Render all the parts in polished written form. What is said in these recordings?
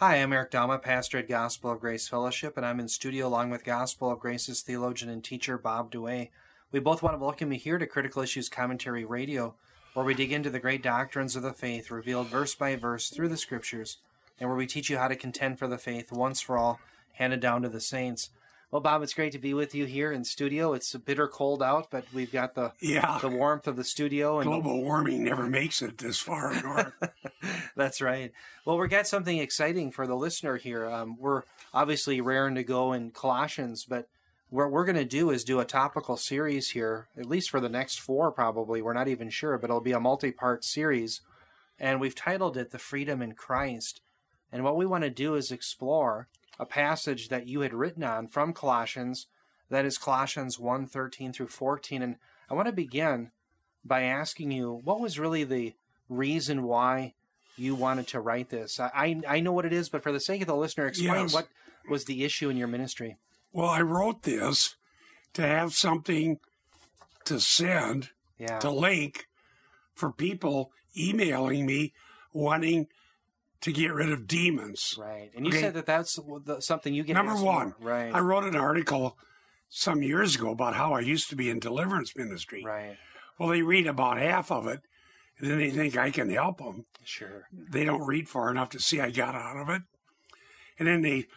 Hi, I'm Eric Dalma, pastor at Gospel of Grace Fellowship, and I'm in studio along with Gospel of Grace's theologian and teacher, Bob Douay. We both want to welcome you here to Critical Issues Commentary Radio, where we dig into the great doctrines of the faith, revealed verse by verse through the Scriptures, and where we teach you how to contend for the faith once for all, handed down to the saints. Well, Bob, it's great to be with you here in studio. It's a bitter cold out, but we've got the warmth of the studio. And global warming never makes it this far north. That's right. Well, we've got something exciting for the listener here. We're obviously raring to go in Colossians, but what we're going to do is do a topical series here, at least for the next 4 probably. We're not even sure, but it'll be a multi-part series. And we've titled it The Freedom in Christ. And what we want to do is explore a passage that you had written on from Colossians, that is Colossians 1:13 through 14. And I want to begin by asking you, what was really the reason why you wanted to write this? I know what it is, but for the sake of the listener, explain what was the issue in your ministry. Well, I wrote this to have something to send, to link, for people emailing me wanting to get rid of demons. Right. And you said that that's something you get. Number one, right. I wrote an article some years ago about how I used to be in deliverance ministry. Right. Well, they read about half of it, and then they think I can help them. Sure. They don't read far enough to see I got out of it. And then they,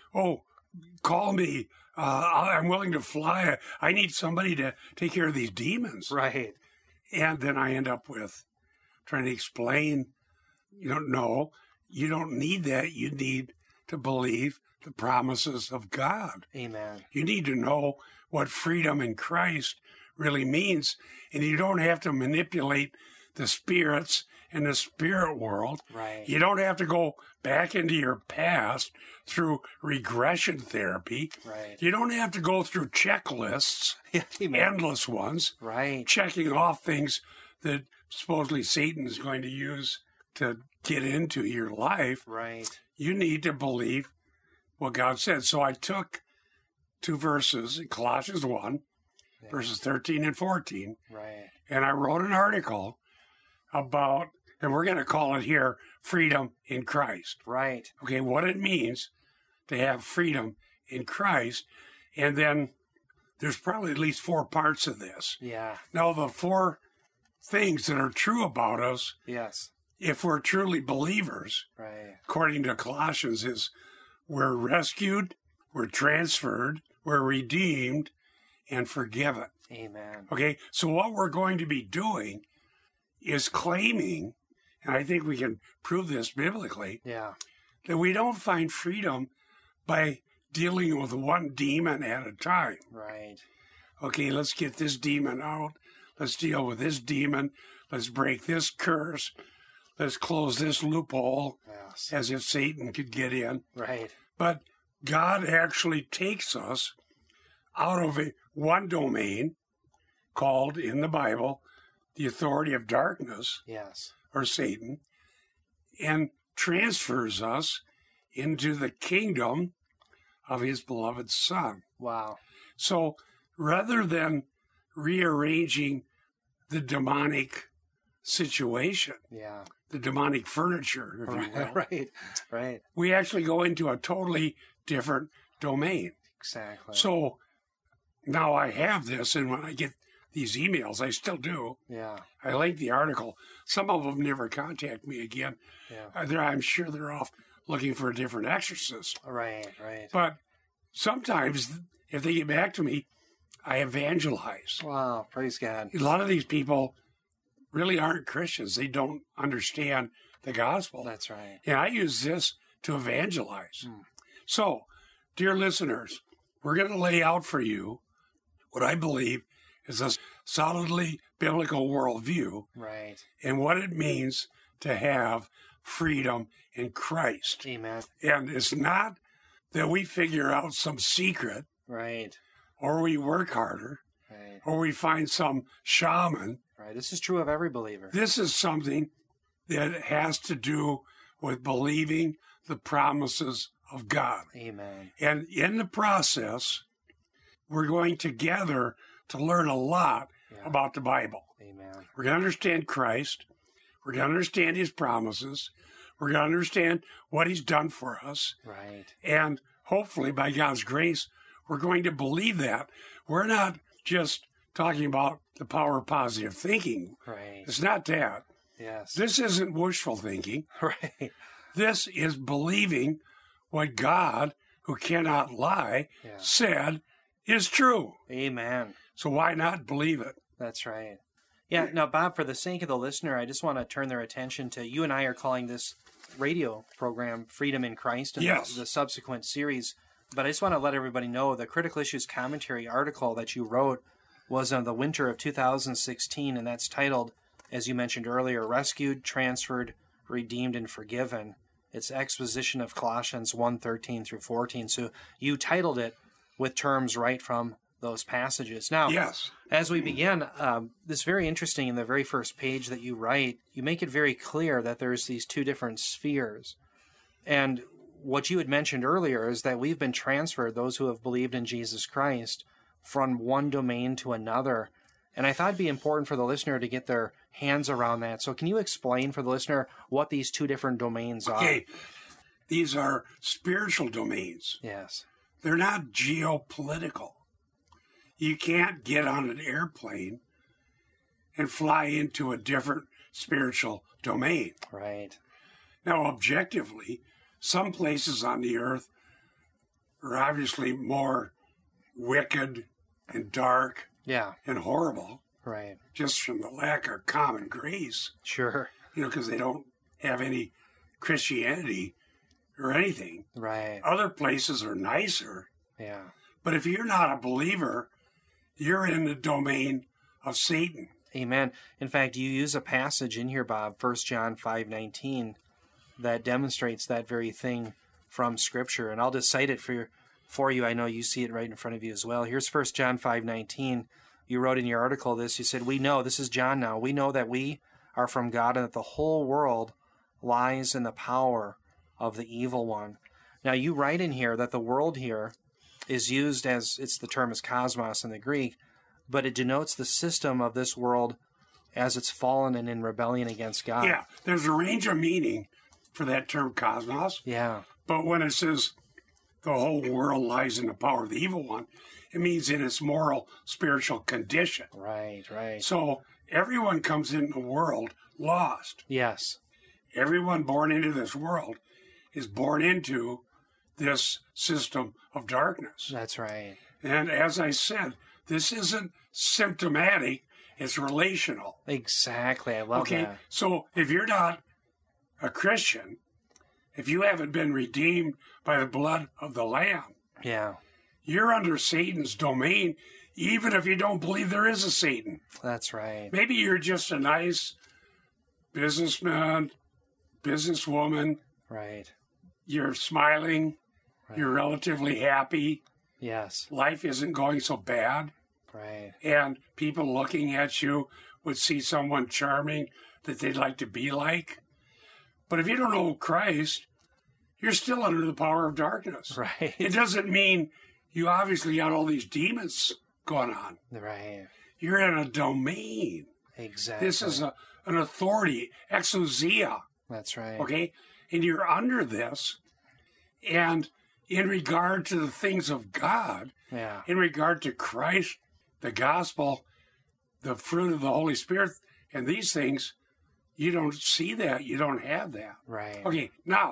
call me. I'm willing to fly. I need somebody to take care of these demons. Right. And then I end up with trying to explain, no, you don't need that. You need to believe the promises of God. Amen. You need to know what freedom in Christ really means. And you don't have to manipulate the spirits in the spirit world. Right. You don't have to go back into your past through regression therapy. Right. You don't have to go through checklists, endless ones, right, checking off things that supposedly Satan is going to use to get into your life. Right. You need to believe what God said. So I took 2 verses in Colossians 1, verses 13 and 14, right, and I wrote an article about, and we're going to call it here, freedom in Christ. Right. Okay, what it means to have freedom in Christ. And then there's probably at least 4 parts of this. Yeah. Now, the 4 things that are true about us, yes, if we're truly believers, right, according to Colossians, is we're rescued, we're transferred, we're redeemed, and forgiven. Amen. Okay, so what we're going to be doing is claiming, and I think we can prove this biblically, that we don't find freedom by dealing with one demon at a time. Right. Okay, let's get this demon out. Let's deal with this demon. Let's break this curse. Let's close this loophole, as if Satan could get in. Right. But God actually takes us out of one domain called, in the Bible, the authority of darkness, or Satan, and transfers us into the kingdom of his beloved Son. Wow. So rather than rearranging the demonic situation, the demonic furniture, if you will, right, we actually go into a totally different domain. Exactly. So now I have this, and when I get these emails, I still do. Yeah. I link the article. Some of them never contact me again. Yeah. I'm sure they're off looking for a different exorcist. Right, right. But sometimes, if they get back to me, I evangelize. Wow, praise God. A lot of these people really aren't Christians. They don't understand the gospel. That's right. And I use this to evangelize. So, dear listeners, we're going to lay out for you what I believe is a solidly biblical worldview, right, and what it means to have freedom in Christ. Amen. And it's not that we figure out some secret, right, or we work harder, right, or we find some shaman. Right. This is true of every believer. This is something that has to do with believing the promises of God. Amen. And in the process, we're going together to learn a lot about the Bible. Amen. We're going to understand Christ. We're going to understand his promises. We're going to understand what he's done for us. Right. And hopefully, by God's grace, we're going to believe that. We're not just talking about the power of positive thinking. Right. It's not that. Yes. This isn't wishful thinking. Right. This is believing what God, who cannot lie, said is true. Amen. So why not believe it? That's right. Yeah. Now, Bob, for the sake of the listener, I just want to turn their attention to, you and I are calling this radio program Freedom in Christ, and the subsequent series. But I just want to let everybody know the Critical Issues Commentary article that you wrote was on the winter of 2016, and that's titled, as you mentioned earlier, Rescued, Transferred, Redeemed, and Forgiven. It's exposition of Colossians 1:13 through 14. So you titled it with terms right from those passages. Now, as we begin, this is very interesting. In the very first page that you write, you make it very clear that there's these two different spheres. And what you had mentioned earlier is that we've been transferred, those who have believed in Jesus Christ, from one domain to another. And I thought it'd be important for the listener to get their hands around that. So can you explain for the listener what these two different domains are? Okay. These are spiritual domains. Yes. They're not geopolitical. You can't get on an airplane and fly into a different spiritual domain. Right. Now, objectively, some places on the earth are obviously more wicked and dark and horrible. Right. Just from the lack of common grace. Sure. You know, because they don't have any Christianity or anything. Right. Other places are nicer. Yeah. But if you're not a believer, you're in the domain of Satan. Amen. In fact, you use a passage in here, Bob, 1 John 5:19, that demonstrates that very thing from Scripture. And I'll just cite it for you. I know you see it right in front of you as well. Here's 1 John 5:19. You wrote in your article this. You said, we know, this is John now, we know that we are from God and that the whole world lies in the power of the evil one. Now, you write in here that the world here is used as, the term is cosmos in the Greek, but it denotes the system of this world as it's fallen and in rebellion against God. Yeah, there's a range of meaning for that term cosmos. Yeah. But when it says the whole world lies in the power of the evil one, it means in its moral, spiritual condition. Right, right. So everyone comes into the world lost. Yes. Everyone born into this world is born into this system of darkness. That's right. And as I said, this isn't symptomatic, it's relational. Exactly. I love that. Okay, so if you're not a Christian, if you haven't been redeemed by the blood of the Lamb, you're under Satan's domain, even if you don't believe there is a Satan. That's right. Maybe you're just a nice businessman, businesswoman. Right. You're smiling. Right. You're relatively happy. Yes. Life isn't going so bad. Right. And people looking at you would see someone charming that they'd like to be like. But if you don't know Christ, you're still under the power of darkness. Right. It doesn't mean you obviously got all these demons going on. Right. You're in a domain. Exactly. This is an authority, exousia. That's right. Okay? And you're under this. And in regard to the things of God, in regard to Christ, the gospel, the fruit of the Holy Spirit, and these things, you don't see that. You don't have that. Right. Okay, now,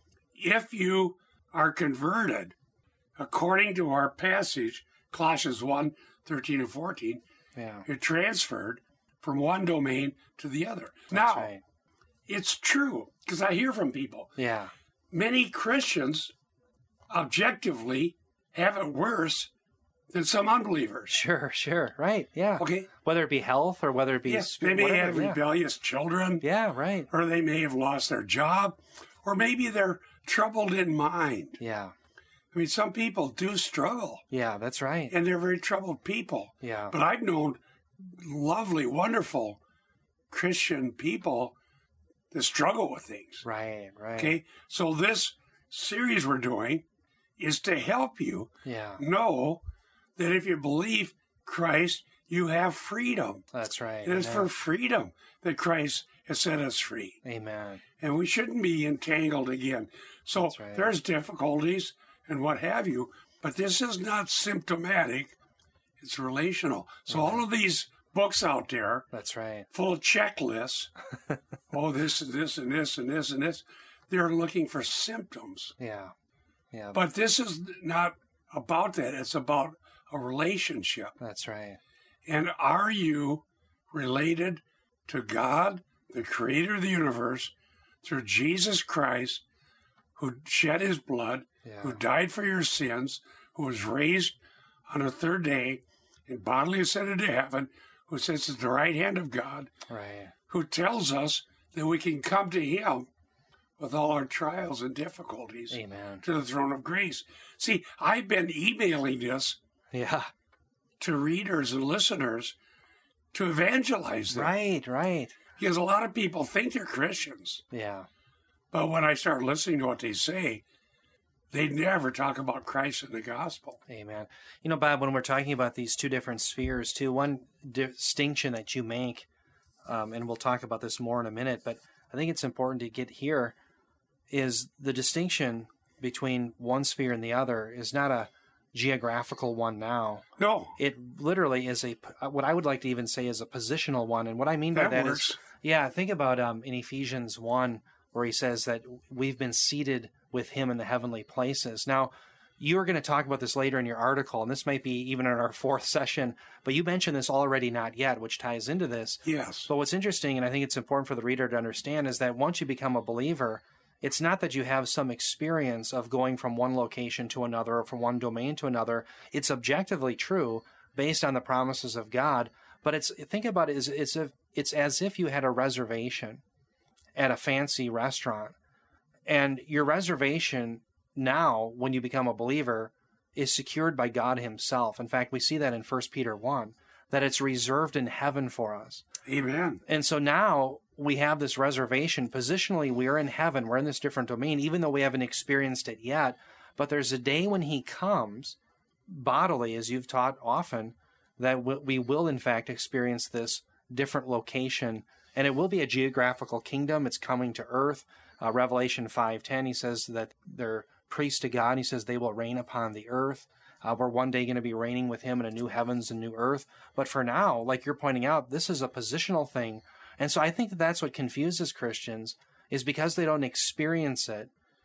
if you are converted, according to our passage, Colossians 1:13 and 14, you're transferred from one domain to the other. That's now, right. It's true, because I hear from people. Yeah. Many Christians objectively have it worse than some unbelievers. Sure. Right, yeah. Okay. Whether it be health or whether it be they may have rebellious children. Yeah, right. Or they may have lost their job. Or maybe they're troubled in mind. Yeah. I mean, some people do struggle. Yeah, that's right. And they're very troubled people. Yeah. But I've known lovely, wonderful Christian people that struggle with things. Right. Okay? So this series we're doing is to help you know that if you believe Christ, you have freedom. That's right. And it's for freedom that Christ has set us free. Amen. And we shouldn't be entangled again. So there's difficulties and what have you, but this is not symptomatic. It's relational. So all of these books out there, that's right, full of checklists, oh, this and this and this and this and this, they're looking for symptoms. Yeah. Yeah. But this is not about that. It's about a relationship. That's right. And are you related to God, the creator of the universe, through Jesus Christ, who shed his blood, who died for your sins, who was raised on the third day and bodily ascended to heaven, who sits at the right hand of God, who tells us that we can come to him with all our trials and difficulties to the throne of grace. See, I've been emailing this to readers and listeners to evangelize them. Right. Because a lot of people think they're Christians. Yeah. But when I start listening to what they say, they never talk about Christ and the gospel. Amen. You know, Bob, when we're talking about these two different spheres, too, one distinction that you make, and we'll talk about this more in a minute, but I think it's important to get here, is the distinction between one sphere and the other is not a geographical one now. No. It literally is what I would like to even say is a positional one. And what I mean by that is, think about in Ephesians 1, where he says that we've been seated with him in the heavenly places. Now, you're going to talk about this later in your article, and this might be even in our fourth session, but you mentioned this already, not yet, which ties into this. Yes. But what's interesting, and I think it's important for the reader to understand, is that once you become a believer, it's not that you have some experience of going from one location to another or from one domain to another. It's objectively true based on the promises of God. But think about it, it's as if you had a reservation at a fancy restaurant. And your reservation now, when you become a believer, is secured by God himself. In fact, we see that in 1 Peter 1, that it's reserved in heaven for us. Amen. And so now we have this reservation. Positionally, we are in heaven. We're in this different domain, even though we haven't experienced it yet. But there's a day when he comes, bodily, as you've taught often, that we will, in fact, experience this different location. And it will be a geographical kingdom. It's coming to earth. Revelation 5:10, he says that they're priests to God. He says they will reign upon the earth. We're one day going to be reigning with him in a new heavens and new earth. But for now, like you're pointing out, this is a positional thing. And so I think that that's what confuses Christians, is because they don't experience it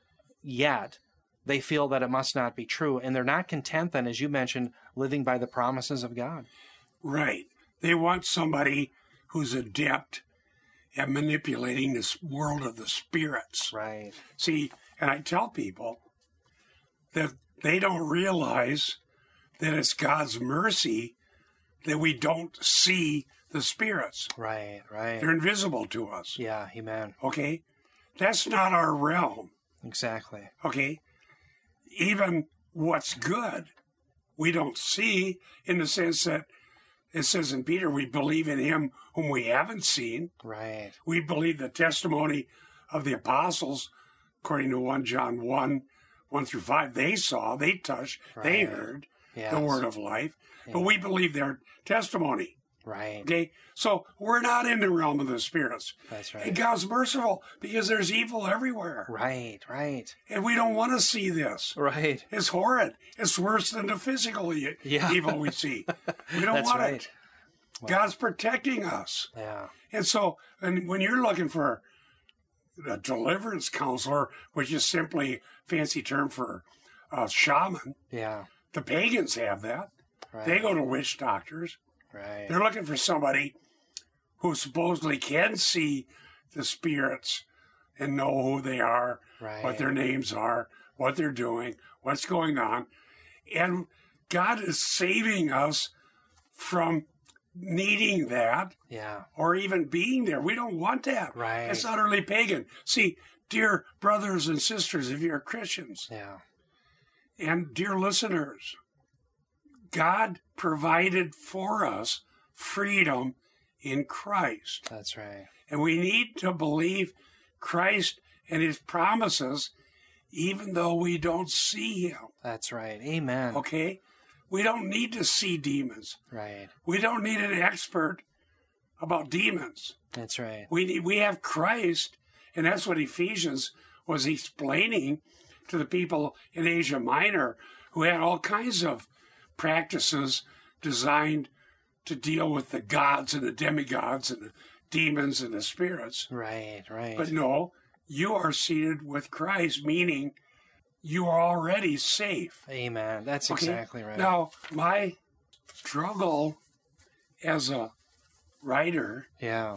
yet, they feel that it must not be true. And they're not content then, as you mentioned, living by the promises of God. Right. They want somebody who's adept at manipulating this world of the spirits. Right. See, and I tell people that they don't realize that it's God's mercy that we don't see the spirits. Right. They're invisible to us. Yeah, amen. Okay? That's not our realm. Exactly. Okay? Even what's good, we don't see, in the sense that it says in Peter, we believe in him whom we haven't seen. Right. We believe the testimony of the apostles, according to 1 John 1:1-5. They saw, they touched, they heard the word of life. Yeah. But we believe their testimony. Right. Okay? So we're not in the realm of the spirits. That's right. And God's merciful because there's evil everywhere. Right. And we don't want to see this. Right. It's horrid. It's worse than the physical evil we see. We don't want it. Wow. God's protecting us. Yeah. And so, when you're looking for a deliverance counselor, which is simply a fancy term for a shaman, the pagans have that. Right. They go to witch doctors. Right. They're looking for somebody who supposedly can see the spirits and know who they are, what their names are, what they're doing, what's going on. And God is saving us from needing that or even being there. We don't want that. Right. It's utterly pagan. See, dear brothers and sisters, if you're Christians, and dear listeners, God provided for us freedom in Christ. That's right. And we need to believe Christ and his promises even though we don't see him. That's right. Amen. Okay? We don't need to see demons. Right. We don't need an expert about demons. That's right. We have Christ, and that's what Ephesians was explaining to the people in Asia Minor who had all kinds of practices designed to deal with the gods and the demigods and the demons and the spirits. Right, right. But no, you are seated with Christ, meaning you are already safe. Amen. That's exactly right. Now, my struggle as a writer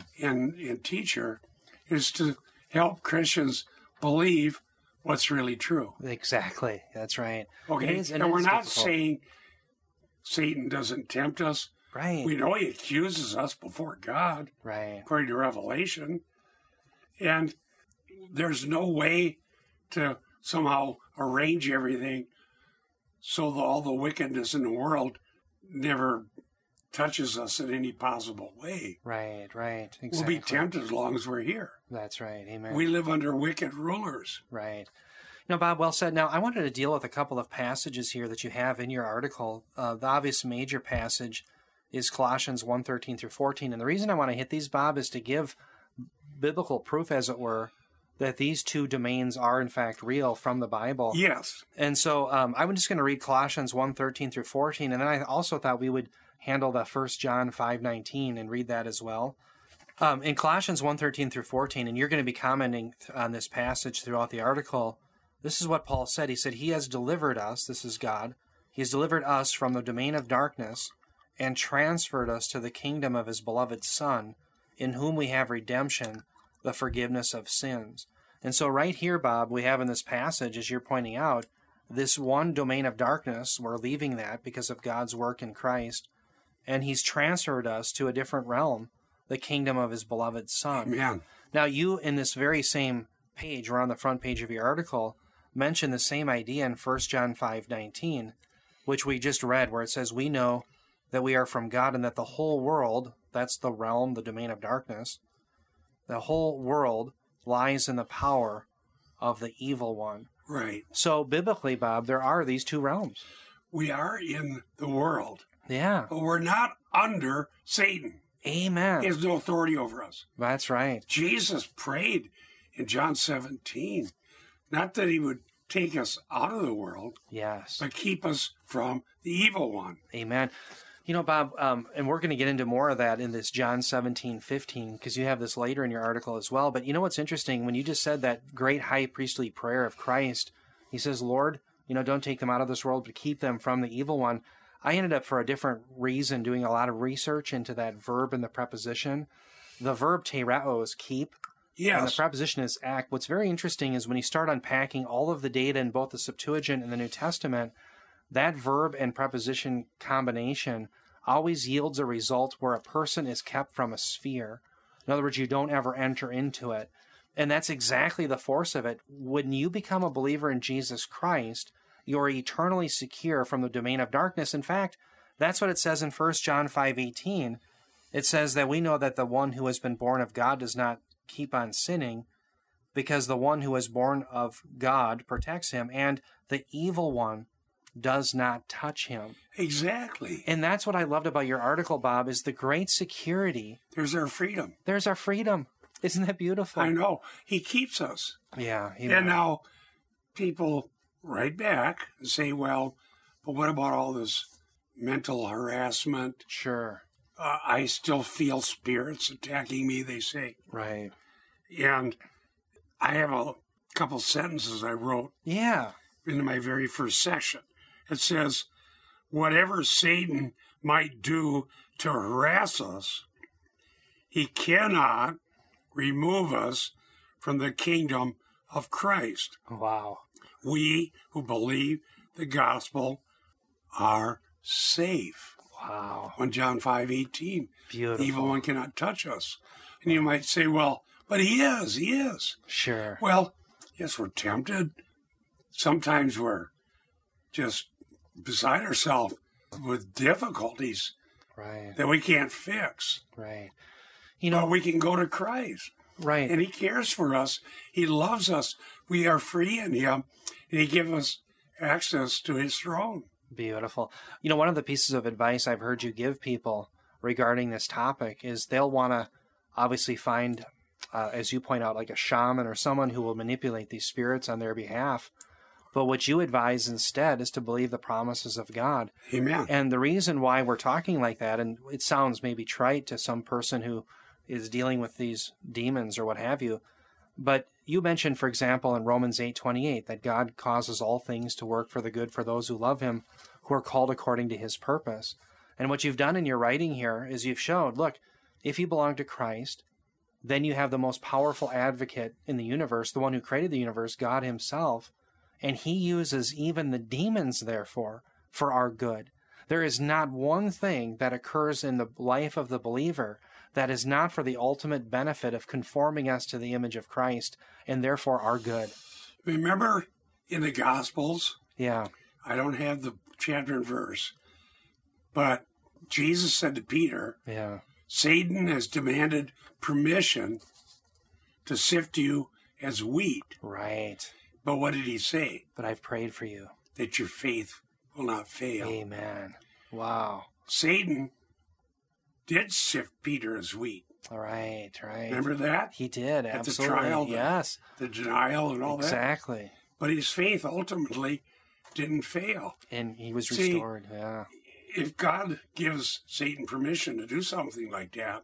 and teacher is to help Christians believe what's really true. Exactly. That's right. Okay. And we're not saying Satan doesn't tempt us. Right. We know he accuses us before God. Right. According to Revelation. And there's no way to somehow arrange everything so that all the wickedness in the world never touches us in any possible way. Right, right. Exactly. We'll be tempted as long as we're here. That's right. Amen. We live under wicked rulers. Right. Now, Bob, well said. Now, I wanted to deal with a couple of passages here that you have in your article. The obvious major passage is Colossians 1:13 through 14. And the reason I want to hit these, Bob, is to give biblical proof, as it were, that these two domains are, in fact, real from the Bible. Yes. And so I'm just going to read Colossians 1:13 through 14. And then I also thought we would handle the 1 John 5:19 and read that as well. In Colossians 1:13 through 14, and you're going to be commenting on this passage throughout the article, this is what Paul said. He said, He has delivered us, this is God, He has delivered us from the domain of darkness and transferred us to the kingdom of His beloved Son, in whom we have redemption, the forgiveness of sins. And so right here, Bob, we have in this passage, as you're pointing out, this one domain of darkness, we're leaving that because of God's work in Christ, and He's transferred us to a different realm, the kingdom of His beloved Son. Amen. Now, you, in this very same page, or on the front page of your article, mention the same idea in 1 John 5:19, which we just read, where it says, we know that we are from God and that the whole world, that's the realm, the domain of darkness, the whole world lies in the power of the evil one. Right. So biblically, Bob, there are these two realms. We are in the world. Yeah. But we're not under Satan. Amen. He has no authority over us. That's right. Jesus prayed in John 17, not that He would take us out of the world, yes, but keep us from the evil one. Amen. You know, Bob, and we're going to get into more of that in this John 17:15, because you have this later in your article as well. But you know what's interesting? When you just said that great high priestly prayer of Christ, He says, Lord, don't take them out of this world, but keep them from the evil one. I ended up, for a different reason, doing a lot of research into that verb and the preposition. The verb tereo is keep. Yes. And the preposition is act. What's very interesting is when you start unpacking all of the data in both the Septuagint and the New Testament, that verb and preposition combination always yields a result where a person is kept from a sphere. In other words, you don't ever enter into it. And that's exactly the force of it. When you become a believer in Jesus Christ, you're eternally secure from the domain of darkness. In fact, that's what it says in 1 John 5:18. It says that we know that the one who has been born of God does not keep on sinning, because the one who is born of God protects him, and the evil one does not touch him. Exactly. And that's what I loved about your article, Bob, is the great security. There's our freedom. There's our freedom. Isn't that beautiful? I know. He keeps us. Yeah. And now people write back and say, well, but what about all this mental harassment? Sure. I still feel spirits attacking me, they say. Right. And I have a couple sentences I wrote in my very first session. It says, whatever Satan might do to harass us, he cannot remove us from the kingdom of Christ. Wow. We who believe the gospel are safe. Wow. 1 John 5:18. Beautiful. The evil one cannot touch us. And you might say, well, but he is. Sure. Well, yes, we're tempted. Sometimes we're just beside ourselves with difficulties that we can't fix. Right. But we can go to Christ. Right. And He cares for us. He loves us. We are free in Him. And He gives us access to His throne. Beautiful. One of the pieces of advice I've heard you give people regarding this topic is they'll want to obviously find, as you point out, like a shaman or someone who will manipulate these spirits on their behalf. But what you advise instead is to believe the promises of God. Amen. And the reason why we're talking like that, and it sounds maybe trite to some person who is dealing with these demons or what have you, but you mentioned, for example, in Romans 8:28, that God causes all things to work for the good for those who love him, who are called according to his purpose. And what you've done in your writing here is you've showed, look, if you belong to Christ, then you have the most powerful advocate in the universe, the one who created the universe, God himself, and he uses even the demons, therefore, for our good. There is not one thing that occurs in the life of the believer that is not for the ultimate benefit of conforming us to the image of Christ, and therefore our good. Remember in the Gospels? Yeah. I don't have the chapter and verse, but Jesus said to Peter, Satan has demanded permission to sift you as wheat. Right. But what did he say? But I've prayed for you, that your faith will not fail. Amen. Wow. Satan did sift Peter as wheat. Right. Remember that? He did, at absolutely. The trial, yes. The denial and all exactly. that. But his faith ultimately didn't fail. And he was restored, yeah. If God gives Satan permission to do something like that,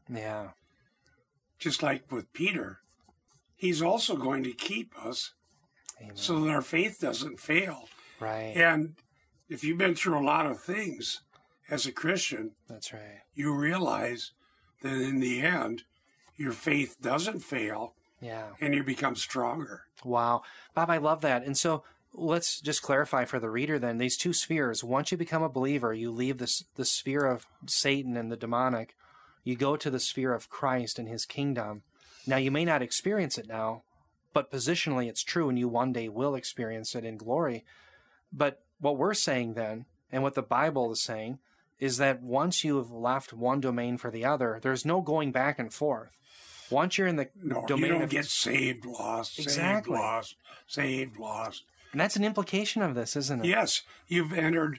just like with Peter, he's also going to keep us so that our faith doesn't fail. Right. And if you've been through a lot of things as a Christian, that's right, you realize that in the end, your faith doesn't fail. Yeah. And you become stronger. Wow. Bob, I love that. And so let's just clarify for the reader then, these two spheres. Once you become a believer, you leave the sphere of Satan and the demonic. You go to the sphere of Christ and his kingdom. Now, you may not experience it now, but positionally it's true, and you one day will experience it in glory. But what we're saying then, and what the Bible is saying, is that once you have left one domain for the other, there's no going back and forth. Once you're in the domain you don't get saved, lost, exactly. Saved, lost, saved, lost. And that's an implication of this, isn't it? Yes. You've entered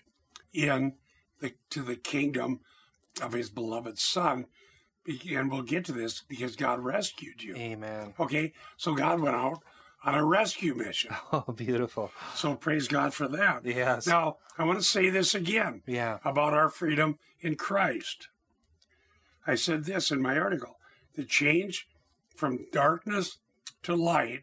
to the kingdom of his beloved Son. And we'll get to this because God rescued you. Amen. Okay? So God went out on a rescue mission. Oh, beautiful. So praise God for that. Yes. Now, I want to say this again about our freedom in Christ. I said this in my article. The change from darkness to light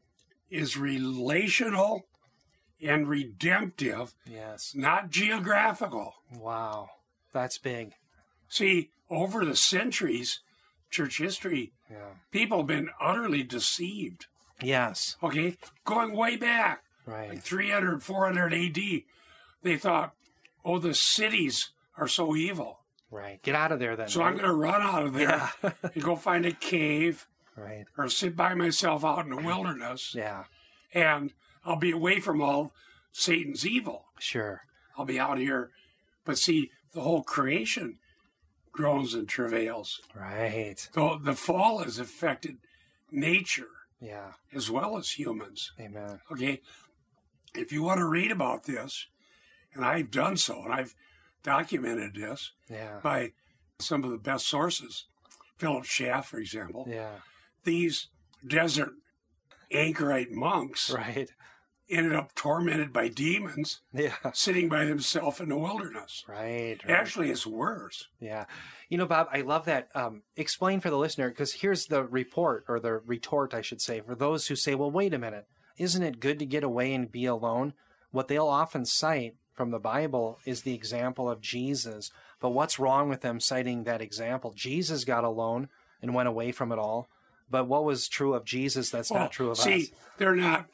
is relational and redemptive, not geographical. Wow. That's big. See, over the centuries, church history, people have been utterly deceived. Yes. Okay? Going way back, like 300, 400 AD, they thought, oh, the cities are so evil. Right. Get out of there then. So I'm going to run out of there and go find a cave or sit by myself out in the wilderness. And I'll be away from all Satan's evil. Sure. I'll be out here. But see, the whole creation groans and travails. Right. So the fall has affected nature as well as humans. Amen. Okay? If you want to read about this, and I've done so, and I've documented this by some of the best sources, Philip Schaff, for example. These desert anchorite monks ended up tormented by demons sitting by themselves in the wilderness. Right. Actually, it's worse. Yeah. You know, Bob, I love that. Explain for the listener, because here's the report, or the retort, I should say, for those who say, well, wait a minute, isn't it good to get away and be alone? What they'll often cite from the Bible is the example of Jesus. But what's wrong with them citing that example? Jesus got alone and went away from it all. But what was true of Jesus that's not true of us? See, they're not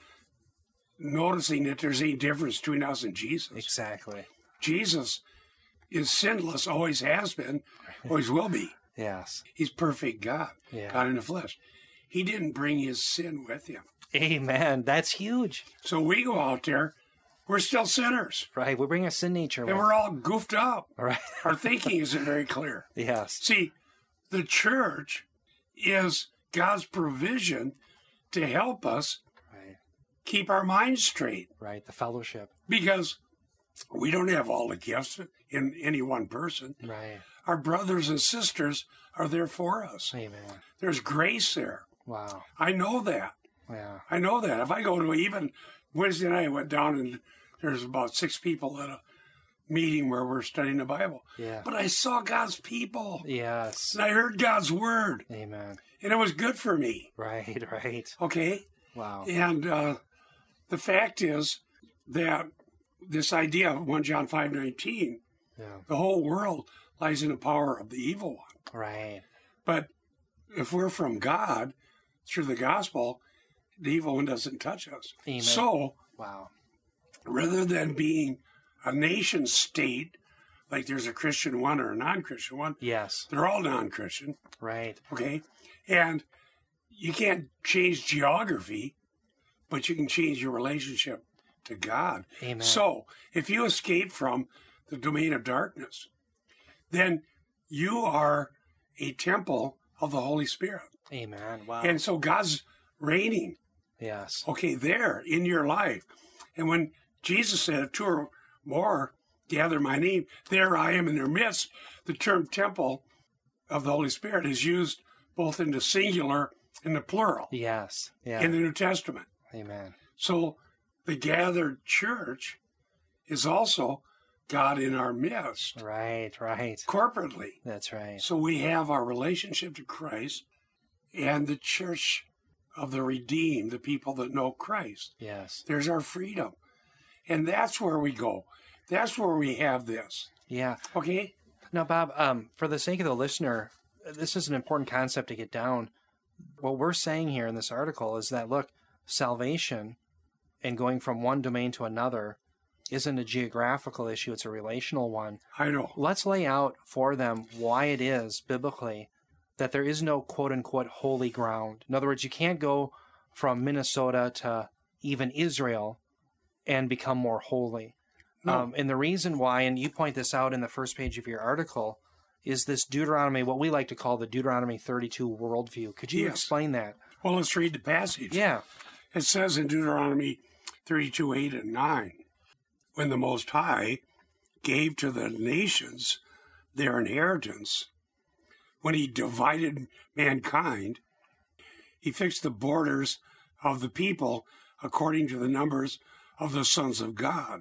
noticing that there's any difference between us and Jesus. Exactly. Jesus is sinless, always has been, always will be. Yes. He's perfect God, God in the flesh. He didn't bring his sin with him. Amen. That's huge. So we go out there, we're still sinners. Right. We bring a sin nature with. And we're all goofed up. Right. Our thinking isn't very clear. Yes. See, the church is God's provision to help us keep our minds straight. Right. The fellowship. Because We don't have all the gifts in any one person. Right. Our brothers and sisters are there for us. Amen. There's grace there. Wow. I know that. Yeah. I know that. If I go to even Wednesday night, I went down and there's about 6 people at a meeting where we're studying the Bible. Yeah. But I saw God's people. Yes. And I heard God's word. Amen. And it was good for me. Right, right. Okay? Wow. And the fact is that this idea of 1 John 5:19, the whole world lies in the power of the evil one. Right. But if we're from God, through the gospel, the evil one doesn't touch us. Amen. So, wow. Rather than being a nation state, like there's a Christian one or a non-Christian one, yes, they're all non-Christian. Right. Okay? And you can't change geography, but you can change your relationship to God. Amen. So, if you escape from the domain of darkness, then you are a temple of the Holy Spirit. Amen. Wow. And so God's reigning, yes, okay, there in your life. And when Jesus said, if 2 or more gather my name, there I am in their midst, the term temple of the Holy Spirit is used both in the singular and the plural. Yes. Yeah. In the New Testament. Amen. So the gathered church is also God in our midst. Right, right. Corporately. That's right. So we have our relationship to Christ and the church of the redeemed, the people that know Christ. Yes. There's our freedom. And that's where we go. That's where we have this. Yeah. Okay? Now, Bob, for the sake of the listener, this is an important concept to get down. What we're saying here in this article is that, look, salvation and going from one domain to another isn't a geographical issue, it's a relational one. I know. Let's lay out for them why it is, biblically, that there is no quote-unquote holy ground. In other words, you can't go from Minnesota to even Israel and become more holy. No. And the reason why, and you point this out in the first page of your article, is this Deuteronomy, what we like to call the Deuteronomy 32 worldview. Could you explain that? Well, let's read the passage. Yeah. It says in Deuteronomy 32, 8 and 9, when the Most High gave to the nations their inheritance, when he divided mankind, he fixed the borders of the people according to the numbers of the sons of God.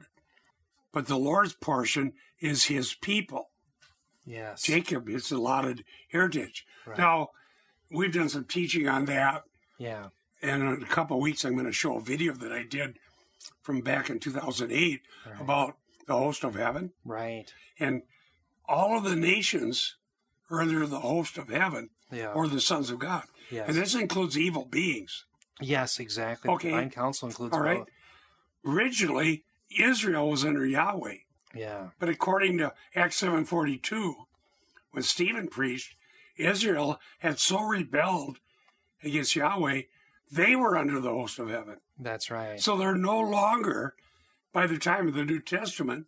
But the Lord's portion is his people. Yes. Jacob is allotted heritage. Right. Now, we've done some teaching on that. Yeah. And in a couple of weeks, I'm going to show a video that I did from back in 2008 about the host of heaven. Right. And all of the nations are under the host of heaven, yeah, or the sons of God. Yes. And this includes evil beings. Yes, exactly. Okay. Divine counsel includes all right. both. Originally, Israel was under Yahweh. Yeah. But according to Acts 7:42, when Stephen preached, Israel had so rebelled against Yahweh, they were under the host of heaven. That's right. So they're no longer, by the time of the New Testament,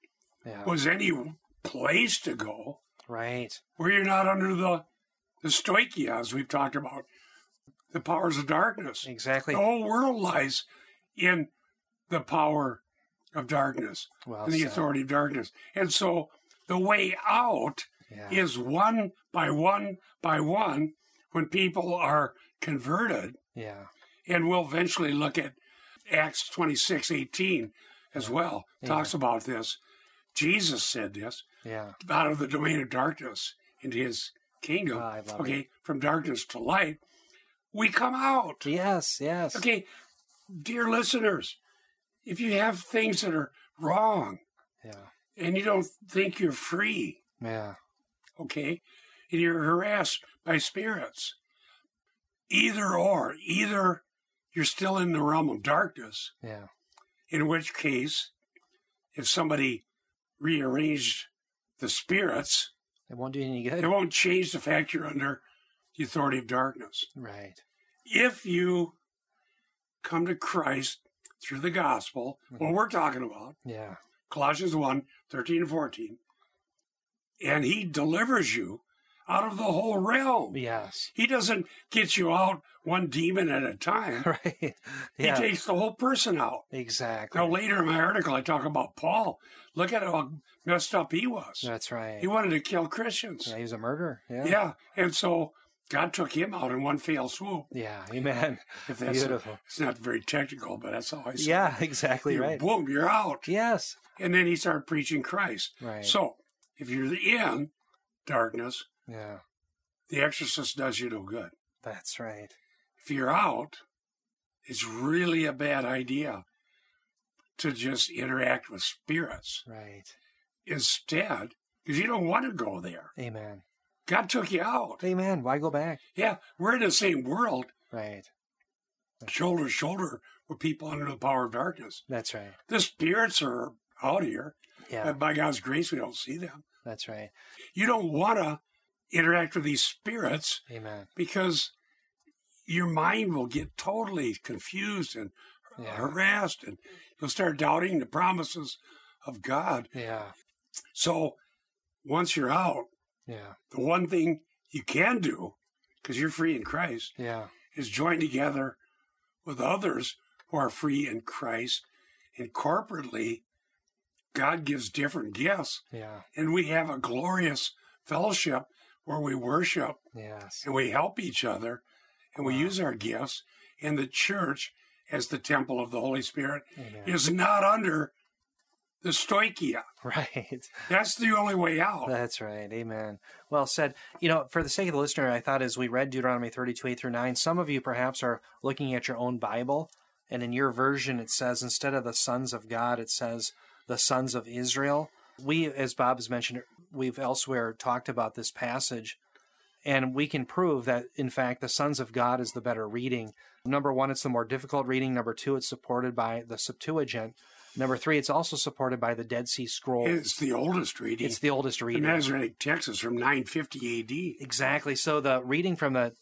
was any place to go. Right. Where you're not under the stoichia, as we've talked about, the powers of darkness. Exactly. The whole world lies in the power of darkness and the authority of darkness. And so the way out is one by one by one when people are converted. Yeah. And we'll eventually look at Acts 26:18 as well. Talks about this. Jesus said this. Yeah. Out of the domain of darkness into his kingdom. I love it. From darkness to light, we come out. Yes, yes. Okay, dear listeners, if you have things that are wrong, and you don't think you're free, okay, and you're harassed by spirits, either you're still in the realm of darkness, in which case, if somebody rearranged the spirits, it won't do any good. It won't change the fact you're under the authority of darkness. Right. If you come to Christ through the gospel, what we're talking about, Colossians 1:13 and 14, and he delivers you out of the whole realm. Yes. He doesn't get you out one demon at a time. Right. Yeah. He takes the whole person out. Exactly. Now, later in my article, I talk about Paul. Look at how messed up he was. That's right. He wanted to kill Christians. Yeah, he was a murderer. Yeah. Yeah. And so God took him out in one fell swoop. Yeah. Amen. If that's Beautiful. It's not very technical, but that's how I say Yeah, exactly right. Boom, you're out. Yes. And then he started preaching Christ. Right. So if you're in darkness, yeah, The Exorcist does you no good. that's right. If you're out, it's really a bad idea to just interact with spirits. Right. Instead, because you don't want to go there. Amen. God took you out. Amen. Why go back? Yeah, we're in the same world, Right. shoulder to shoulder with people under the power of darkness. That's right. The spirits are out here, Yeah, but by God's grace, we don't see them. that's right. You don't want to interact with these spirits Amen. because your mind will get totally confused and Yeah. harassed, and you'll start doubting the promises of God. Yeah. So once you're out, Yeah. the one thing you can do, because you're free in Christ, Yeah. is join together with others who are free in Christ. And corporately, God gives different gifts, Yeah. and we have a glorious fellowship where we worship Yes. and we help each other, and we use our gifts. And the church, as the temple of the Holy Spirit, Amen. is not under the stoichia. Right. That's the only way out. That's right. Amen. Well said. You know, for the sake of the listener, I thought as we read Deuteronomy 32, 8 through 9, some of you perhaps are looking at your own Bible, and in your version it says, instead of the sons of God, it says the sons of Israel. We, as Bob has mentioned, we've elsewhere talked about this passage, and we can prove that, in fact, the sons of God is the better reading. Number one, it's the more difficult reading. Number two, it's supported by the Septuagint. Number three, it's also supported by the Dead Sea Scrolls. It's the oldest reading. It's the oldest The reading. Masoretic text is from 950 AD. Exactly. So the reading from the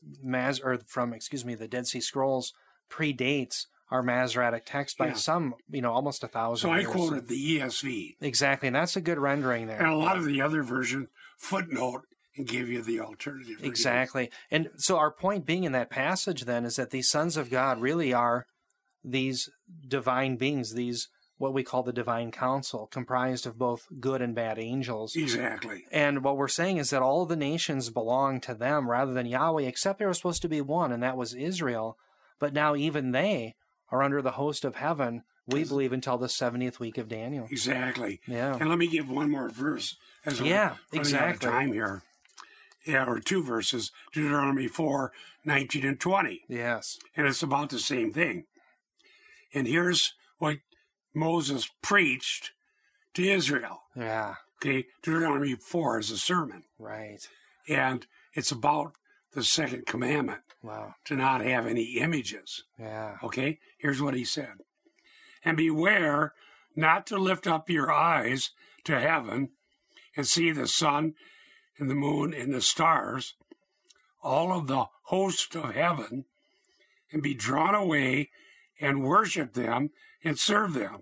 the Dead Sea Scrolls predates our Masoretic text by some, almost 1,000 So I years. quoted the ESV. Exactly, and that's a good rendering there. And a lot of the other versions footnote and give you the alternative. Exactly. And so our point being in that passage then is that these sons of God really are these divine beings, these what we call the divine council, comprised of both good and bad angels. Exactly. And what we're saying is that all the nations belong to them rather than Yahweh, except there was supposed to be one, and that was Israel. But now even they are under the host of heaven, we believe, until the 70th week of Daniel. Exactly. Yeah. And let me give one more verse as we're running out of time here. Yeah, or two verses, Deuteronomy 4, 19 and 20. Yes. And it's about the same thing. And here's what Moses preached to Israel. Yeah. Okay, Deuteronomy 4 is a sermon. Right. And it's about the second commandment. Wow. To not have any images. Yeah. Okay, here's what he said. And beware not to lift up your eyes to heaven and see the sun and the moon and the stars, all of the host of heaven, and be drawn away and worship them and serve them.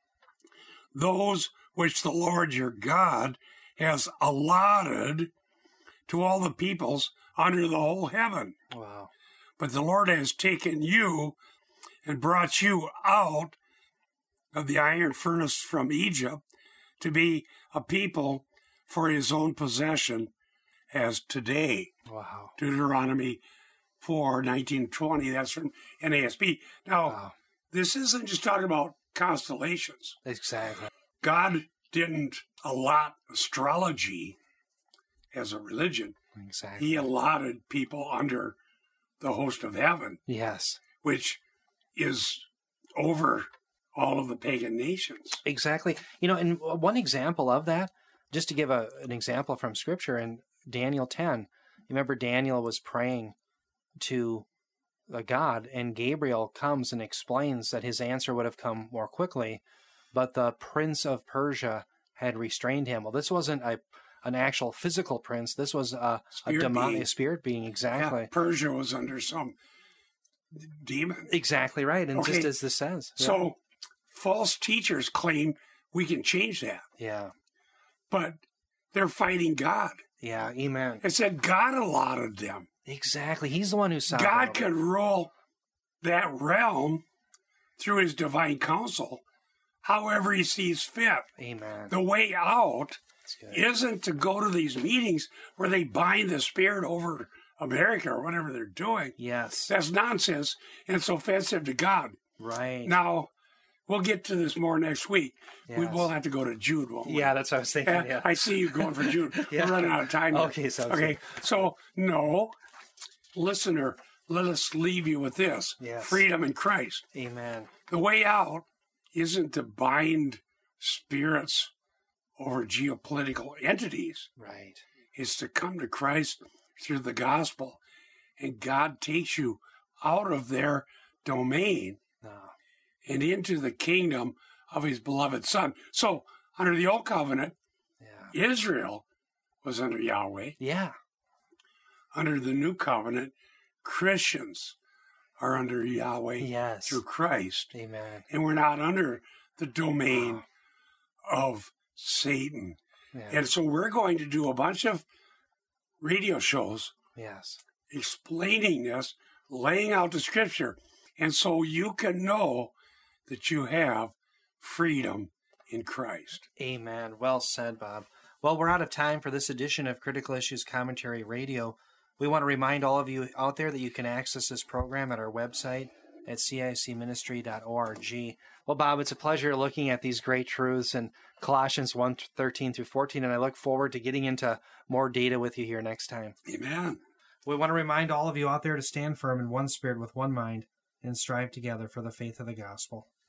Those which the Lord your God has allotted to all the peoples under the whole heaven. Wow. But the Lord has taken you and brought you out of the iron furnace from Egypt to be a people for his own possession as today. Wow. Deuteronomy 4, 19, 20. That's from NASB. Now, this isn't just talking about constellations. Exactly. God didn't allot astrology as a religion. Exactly. He allotted people under the host of heaven. Yes. Which is over all of the pagan nations. Exactly. And one example of that, just to give an example from Scripture, in Daniel 10, you remember Daniel was praying to God, and Gabriel comes and explains that his answer would have come more quickly, but the prince of Persia had restrained him. Well, this wasn't an actual physical prince. This was a demonic spirit being. Exactly. Yeah, Persia was under some demon. Exactly right. And just as this says. Yeah. So false teachers claim we can change that. Yeah. But they're fighting God. Yeah, amen. It said God allotted them. Exactly. He's the one who saw God can rule that realm through his divine counsel however he sees fit. Amen. The way out isn't to go to these meetings where they bind the spirit over America or whatever they're doing. Yes. That's nonsense, and it's offensive to God. Right. Now, we'll get to this more next week. Yes. We will have to go to Jude, won't we? Yeah, that's what I was thinking. Yeah. I see you going for Jude. Yeah. We're running out of time here. Okay, so no, listener, let us leave you with this. Yes. Freedom in Christ. Amen. The way out isn't to bind spirits over geopolitical entities. Right. It's to come to Christ through the gospel, and God takes you out of their domain and into the kingdom of his beloved Son. So, under the Old Covenant, Israel was under Yahweh. Yeah. Under the New Covenant, Christians are under Yahweh through Christ. Amen. And we're not under the domain of Satan. Yeah. And so we're going to do a bunch of radio shows explaining this, laying out the scripture, and so you can know that you have freedom in Christ. Amen. Well said, Bob. Well, we're out of time for this edition of Critical Issues Commentary Radio. We want to remind all of you out there that you can access this program at our website at cicministry.org. Well, Bob, it's a pleasure looking at these great truths in Colossians 1:13 through 14, and I look forward to getting into more data with you here next time. Amen. We want to remind all of you out there to stand firm in one spirit with one mind and strive together for the faith of the gospel.